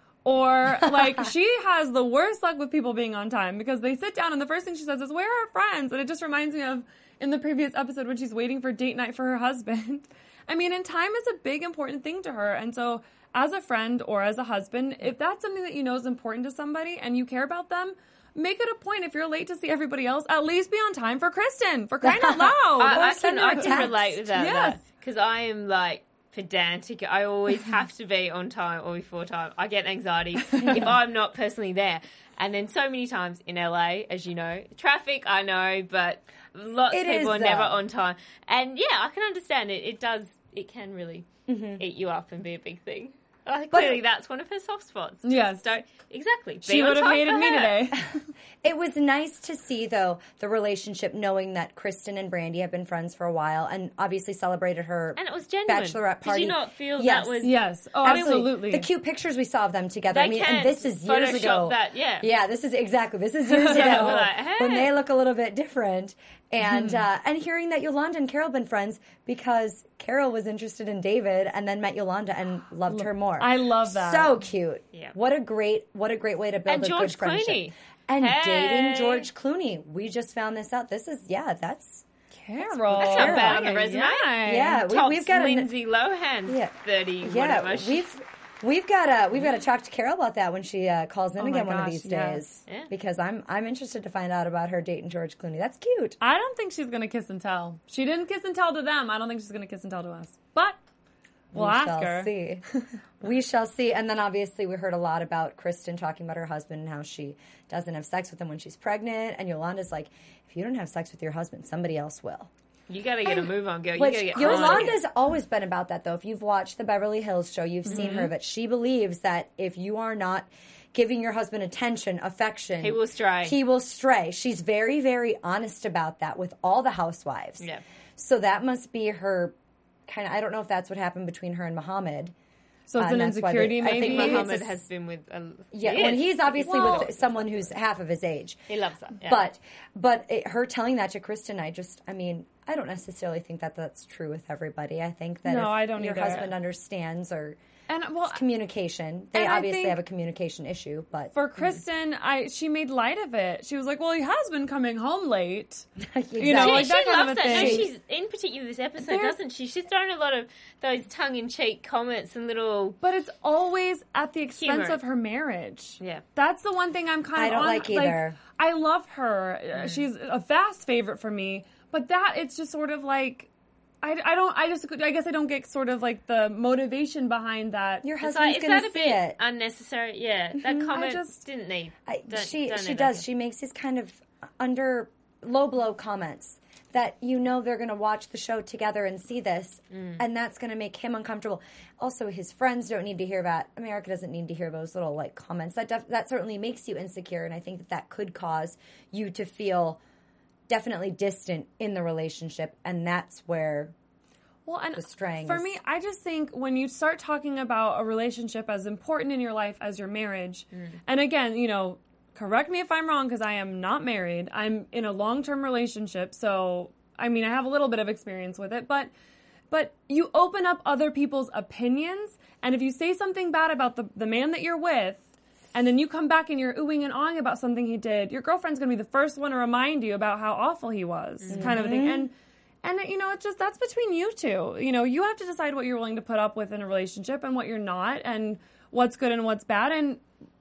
or like she has the worst luck with people being on time because they sit down and the first thing she says is, "Where are our friends?" And it just reminds me of in the previous episode when she's waiting for date night for her husband. I mean, and time is a big important thing to her. And so as a friend or as a husband, if that's something that you know is important to somebody and you care about them, make it a point if you're late to see everybody else, at least be on time for Kristen, for crying out loud. I, I send can, her a I can text. relate with that. Yes. Because I am like pedantic. I always have to be on time or before time. I get anxiety if I'm not personally there. And then so many times in L A, as you know, traffic, I know, but lots It of people is, are never though. on time. And yeah, I can understand it. It does, it can really Mm-hmm. eat you up and be a big thing. Uh, clearly, that's one of her soft spots. Just Yes. Don't, exactly. She Be on would have time hated for me her. today. It was nice to see, though, the relationship, knowing that Kristen and Brandy have been friends for a while, and obviously celebrated her And it was genuine. bachelorette party. Did you not feel Yes. that was... Yes. Oh, absolutely. The cute pictures we saw of them together. They I mean, can and this is years Photoshop ago. that, yeah. Yeah, this is exactly. This is years Yeah, ago we're like, hey. when they look a little bit different. And Mm-hmm. uh, and hearing that Yolanda and Carol have been friends because Carol was interested in David and then met Yolanda and loved her more. I love that. So cute. Yeah. What a great what a great way to build And a George good friendship. Clooney. And Hey. dating George Clooney. We just found this out. This is yeah, that's Carol. That's not bad on the resume. yeah. We, Tops we've got a Lindsay Lohan, Yeah. thirty, yeah. whatever. she- We've we've got to we've got to talk to Carol about that when she uh, calls in Oh my again one of gosh, these yes. days. Yeah. Because I'm I'm interested to find out about her dating George Clooney. That's cute. I don't think she's going to kiss and tell. She didn't kiss and tell to them. I don't think she's going to kiss and tell to us. But we'll we ask shall her. see. We shall see. And then obviously we heard a lot about Kristen talking about her husband and how she doesn't have sex with him when she's pregnant. And Yolanda's like, if you don't have sex with your husband, somebody else will. You got to get a move on, girl. You Which got to get Yolanda's always been about that, though. If you've watched the Beverly Hills show, you've seen Mm-hmm. her that she believes that if you are not giving your husband attention, affection, He will stray. He will stray. She's very, very honest about that with all the housewives. Yeah. So that must be her kind of. I don't know if that's what happened between her and Muhammad. So it's Uh, an and that's why insecurity, they- I I maybe. think maybe Muhammad it's a- has been with a... Yeah, he when is. he's obviously Well- with someone who's half of his age. He loves that. Yeah. But but it, her telling that to Kristen, I just, I mean, I don't necessarily think that that's true with everybody. I think that No, if I don't your either. husband understands or And well, communication, they And I obviously think have a communication issue. But for Kristen, I she made light of it. She was like, "Well, he has been coming home late." exactly. You know, She, like she that kind of loves a that. No, thing. she's in particular this episode, There- doesn't she? She's thrown a lot of those tongue-in-cheek comments and little... But it's always at the expense Humorous. of her marriage. Yeah. That's the one thing I'm kind I of don't on. like either. I love her. Uh, She's a fast favorite for me. But that, it's just sort of like, I, I don't, I just, I guess I don't get sort of like the motivation behind that. your It's husband's like, is going that to a see bit it. unnecessary? Yeah, that comment just- didn't need. I, Don't- she don't she need does. that. She makes these kind of under low blow comments that you know they're going to watch the show together and see this, Mm. and that's going to make him uncomfortable. Also, his friends don't need to hear that. America doesn't need to hear those little like comments. That def- that certainly makes you insecure, and I think that that could cause you to feel definitely distant in the relationship, and that's where. Well, and the straying for is- me, I just think when you start talking about a relationship as important in your life as your marriage, and again, you know, correct me if I'm wrong because I am not married. I'm in a long-term relationship, so I mean, I have a little bit of experience with it, but but you open up other people's opinions, and if you say something bad about the the man that you're with, and then you come back and you're oohing and awing about something he did, your girlfriend's going to be the first one to remind you about how awful he was, kind of a thing. And and you know, it's just that's between you two. You know, you have to decide what you're willing to put up with in a relationship and what you're not, and what's good and what's bad, and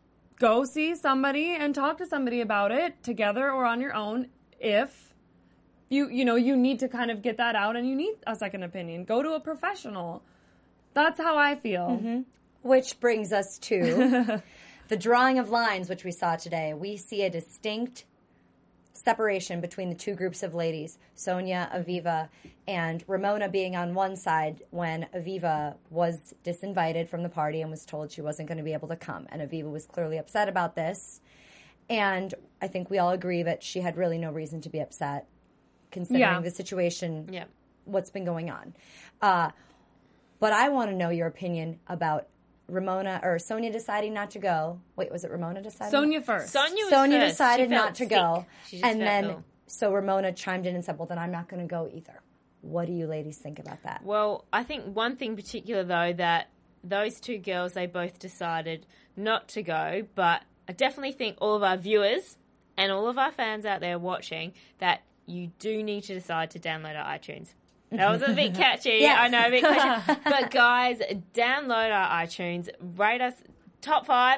go see somebody and talk to somebody about it together or on your own if you you know you need to kind of get that out and you need a second opinion. Go to a professional. That's how I feel. Which brings us to the drawing of lines, which we saw today. We see a distinct separation between the two groups of ladies, Sonia, Aviva, and Ramona being on one side when Aviva was disinvited from the party and was told she wasn't going to be able to come. And Aviva was clearly upset about this. And I think we all agree that she had really no reason to be upset, considering Yeah. the situation, Yeah. what's been going on. Uh, but I want to know your opinion about Ramona or Sonia deciding not to go. Wait, was it Ramona deciding? Sonia first. Sonia was Sonia first. decided She felt not to sick. go. She just And felt then, ill. so Ramona chimed in and said, well, then I'm not going to go either. What do you ladies think about that? Well, I think one thing particular, though, that those two girls, they both decided not to go, but I definitely think all of our viewers and all of our fans out there watching that you do need to decide to download our iTunes. That was a bit catchy. Yes. I know, a bit catchy. But guys, download our iTunes, rate us top five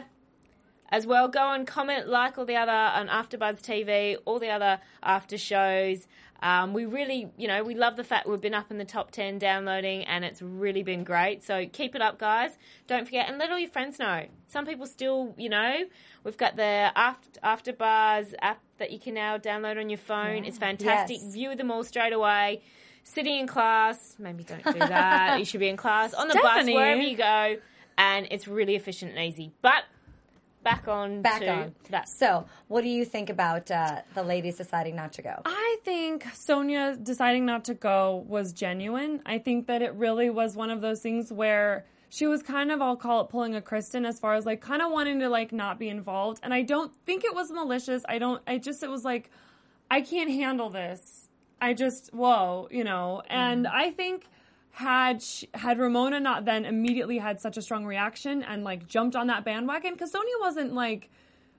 as well. Go and comment, like all the other on AfterBuzz T V, all the other after shows. Um, we really, you know, we love the fact we've been up in the top ten downloading, and it's really been great. So keep it up, guys. Don't forget, and let all your friends know. Some people still, you know, we've got the After, AfterBuzz app that you can now download on your phone. Yeah. It's fantastic. Yes. View them all straight away. Sitting in class, maybe don't do that. You should be in class, on the Stephanie. bus, wherever you go, and it's really efficient and easy. But back on Back to on. that. So, what do you think about uh, the ladies deciding not to go? I think Sonia deciding not to go was genuine. I think that it really was one of those things where she was kind of, I'll call it pulling a Kristen as far as like kind of wanting to like not be involved. And I don't think it was malicious. I don't, I just, it was like, I can't handle this. I just, whoa, you know, and mm. I think had she, had Ramona not then immediately had such a strong reaction and like jumped on that bandwagon, because Sonia wasn't like,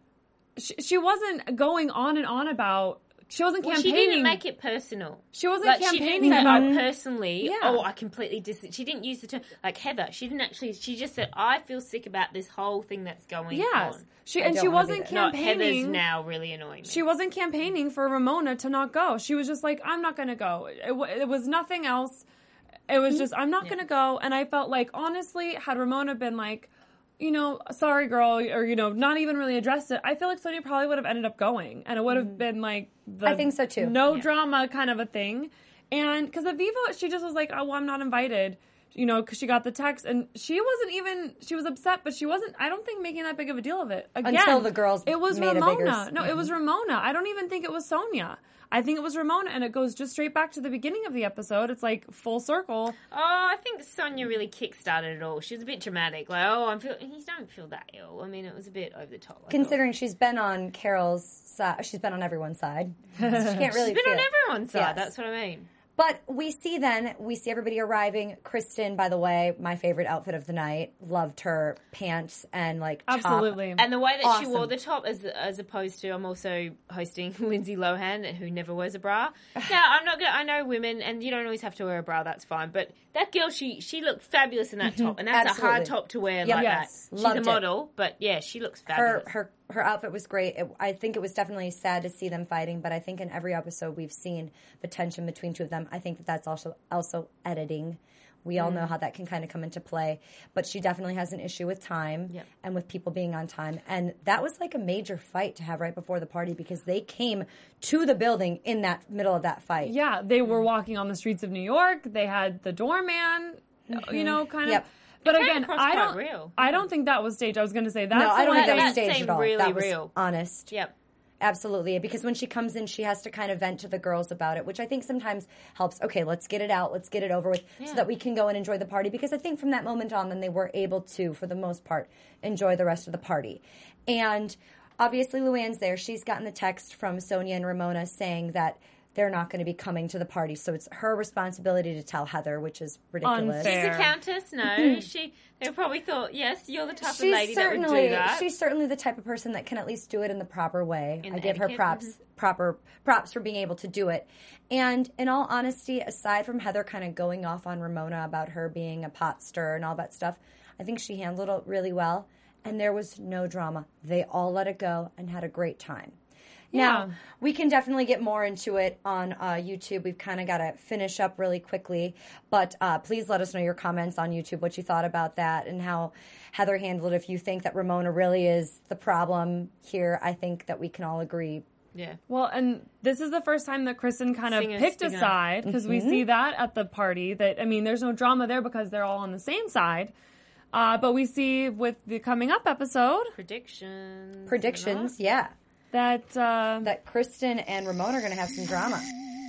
she, she wasn't going on and on about, she wasn't well, campaigning. She didn't make it personal. She wasn't like, campaigning she didn't say, about, oh, personally, Yeah. oh, I completely dis. She didn't use the term, like Heather, she didn't actually, she just said, I feel sick about this whole thing that's going yes. on. She, I and don't she wanna be wasn't there. No, campaigning. Heather's now really annoying me. She wasn't campaigning for Ramona to not go. She was just like, I'm not going to go. It, w- it was nothing else. It was just, I'm not Yeah. going to go. And I felt like, honestly, had Ramona been like, you know, sorry, girl, or, you know, not even really addressed it, I feel like Sonia probably would have ended up going. And it would have been like the I think so, too. no Yeah. drama kind of a thing. And because Aviva, she just was like, oh, well, I'm not invited. You know, because she got the text, and she wasn't even, she was upset, but she wasn't, I don't think, making that big of a deal of it. Again, Until the girls it was made a Ramona. bigger s- No, it was Ramona. I don't even think it was Sonia. I think it was Ramona, and it goes just straight back to the beginning of the episode. It's like full circle. Oh, I think Sonia really kick-started it all. She was a bit dramatic. Like, oh, I'm feel. You don't feel that ill. I mean, it was a bit over the top. I Considering she's been on Carol's side, she's been on everyone's side. She can't really She's been feel. on everyone's side. Yes. That's what I mean. But we see then, we see everybody arriving. Kristen, by the way, my favorite outfit of the night. Loved her pants and like top. Absolutely. And the way that she Awesome. wore the top, as as opposed to, I'm also hosting Lindsay Lohan, who never wears a bra. Now, I'm not gonna. I know women, and you don't always have to wear a bra. That's fine. But that girl, she she looked fabulous in that top, and that's Absolutely. a hard top to wear Yep. like Yes. that. She's Loved a it. model, but yeah, she looks Her fabulous. her her outfit was great. It, I think it was definitely sad to see them fighting, but I think in every episode we've seen the tension between two of them. I think that that's also also editing. We all know how that can kind of come into play, but she definitely has an issue with time Yep. and with people being on time. And that was like a major fight to have right before the party because they came to the building in that middle of that fight. Yeah, they were walking on the streets of New York. They had the doorman, you know, kind of. Yep. But It came again, across I quite don't. real. I don't think that was staged. I was going to say that's No, I don't the think one that was that staged seemed at all. really that was real. honest. Yep. Absolutely. Because when she comes in, she has to kind of vent to the girls about it, which I think sometimes helps. Okay, let's get it out. Let's get it over with Yeah. so that we can go and enjoy the party. Because I think from that moment on, then they were able to, for the most part, enjoy the rest of the party. And obviously, Luann's there. She's gotten the text from Sonia and Ramona saying that they're not going to be coming to the party. So it's her responsibility to tell Heather, which is ridiculous. Unfair. She's a countess. No, she. They probably thought, yes, you're the type of She's lady that would certainly do that. she's certainly the type of person that can at least do it in the proper way. In I the give her etiquette, props mhm. proper props for being able to do it. And in all honesty, aside from Heather kind of going off on Ramona about her being a pot stirrer and all that stuff, I think she handled it really well. And there was no drama. They all let it go and had a great time. Now, Yeah. we can definitely get more into it on uh, YouTube. We've kind of got to finish up really quickly. But uh, please let us know your comments on YouTube, what you thought about that and how Heather handled it. If you think that Ramona really is the problem here, I think that we can all agree. Yeah. Well, and this is the first time that Kristen kind of Singer, picked a singer. side because we see that at the party. That I mean, there's no drama there because they're all on the same side. Uh, but we see with the coming up episode Predictions. Predictions, yeah. that uh, That Kristen and Ramona are going to have some drama.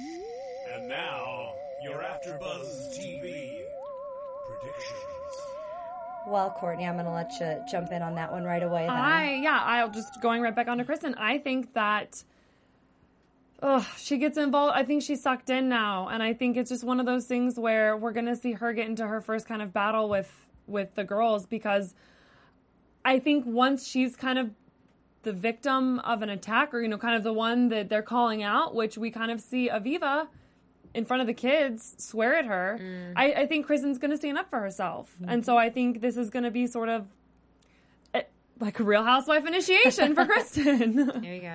And now, your AfterBuzz T V predictions. Well, Courtney, I'm going to let you jump in on that one right away then. I yeah, I'll just going right back on to Kristen. I think that ugh, she gets involved. I think she's sucked in now, and I think it's just one of those things where we're going to see her get into her first kind of battle with with the girls, because I think once she's kind of the victim of an attack, or, you know, kind of the one that they're calling out, which we kind of see Aviva in front of the kids swear at her, mm. I, I think Kristen's going to stand up for herself. Mm-hmm. And so I think this is going to be sort of a, like a Real Housewife initiation for Kristen. There you go.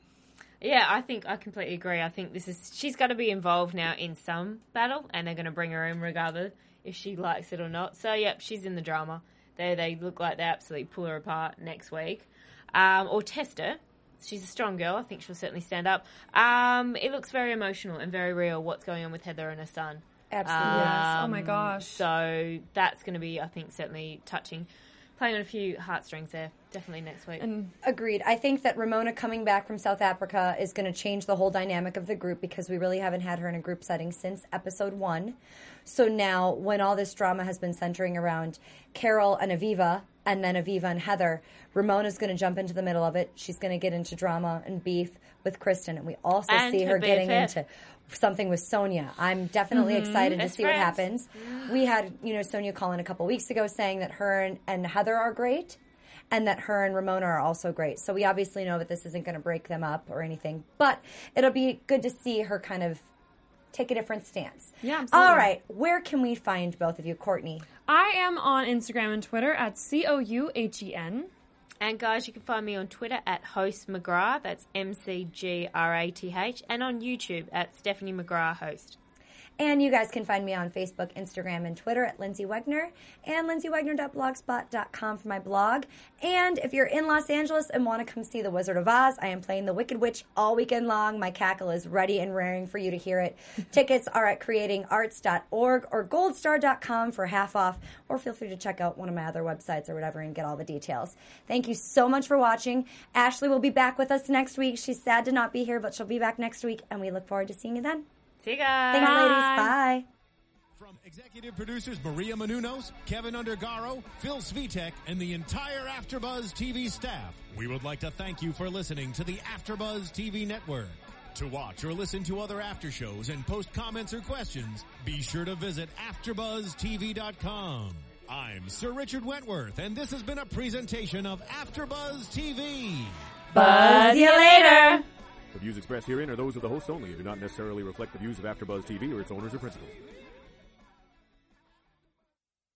Yeah, I think I completely agree. I think this is, she's got to be involved now in some battle, and they're going to bring her in regardless if she likes it or not. So, yep, she's in the drama. They they look like they absolutely pull her apart next week. Um, or test her. She's a strong girl. I think she'll certainly stand up. Um, it looks very emotional and very real what's going on with Heather and her son. Absolutely. Um, yes. Oh, my gosh. So that's going to be, I think, certainly touching. Playing on a few heartstrings there. Definitely next week. And Agreed. I think that Ramona coming back from South Africa is going to change the whole dynamic of the group, because we really haven't had her in a group setting since episode one. So now, when all this drama has been centering around Carol and Aviva, and then Aviva and Heather, Ramona's going to jump into the middle of it. She's going to get into drama and beef with Kristen. And we also and see her B F F. getting into something with Sonia. I'm definitely mm-hmm. excited Best to see friends. what happens. We had, you know, Sonia call in a couple weeks ago saying that her and, and Heather are great, and that her and Ramona are also great. So we obviously know that this isn't going to break them up or anything. But it'll be good to see her kind of take a different stance. Yeah, absolutely. All right. Where can we find both of you? Courtney? I am on Instagram and Twitter at C O U H E N. And guys, you can find me on Twitter at Host McGrath. That's M C G R A T H. And on YouTube at Stephanie McGrath Host. And you guys can find me on Facebook, Instagram, and Twitter at Lindsay Wegner, and lindsay wegner dot blogspot dot com for my blog. And if you're in Los Angeles and want to come see The Wizard of Oz, I am playing the Wicked Witch all weekend long. My cackle is ready and raring for you to hear it. Tickets are at creating arts dot org or gold star dot com for half off, or feel free to check out one of my other websites or whatever and get all the details. Thank you so much for watching. Ashley will be back with us next week. She's sad to not be here, but she'll be back next week, and we look forward to seeing you then. See you guys. Thanks, Bye. ladies. Bye. From executive producers Maria Menounos, Kevin Undergaro, Phil Svitek, and the entire AfterBuzz T V staff, we would like to thank you for listening to the AfterBuzz T V network. To watch or listen to other after shows and post comments or questions, be sure to visit after buzz T V dot com. I'm Sir Richard Wentworth, and this has been a presentation of AfterBuzz T V. Buzz you later. The views expressed herein are those of the hosts only and do not necessarily reflect the views of AfterBuzz T V or its owners or principals.